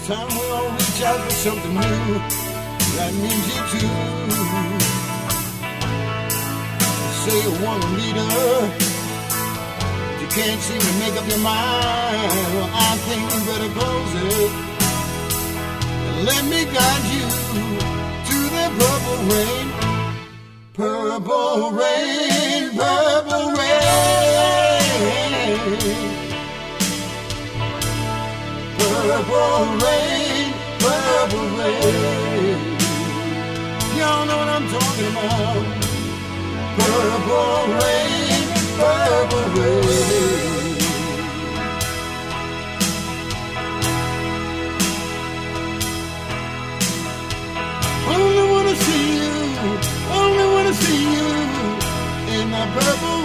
time we all reach out for something new. That means you too. Say you want a leader, you can't seem to make up your mind. Well, I think you better close it and let me guide you to the purple rain. Purple rain, purple rain. Purple rain, purple rain. Y'all know what I'm talking about. Purple rain, purple rain. Only wanna see you in the purple